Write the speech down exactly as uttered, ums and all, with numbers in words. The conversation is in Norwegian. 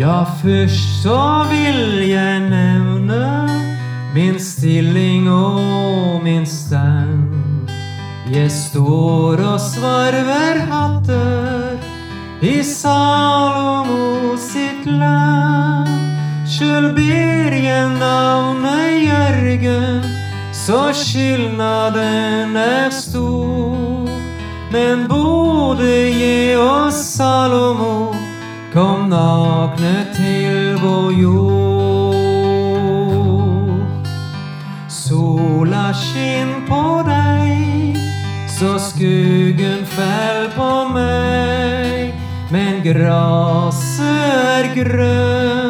Ja, først så vil jeg nevne min stilling og min stand. Jeg står og svarver hatter i Salomo sitt land. Sjøl ber jeg navnet Jørgen, så skilnaden er stor. Men både jeg og Salomo kom nakne til vår jord. Sola skinn på deg, så skuggen fell på meg, men graset er grønt.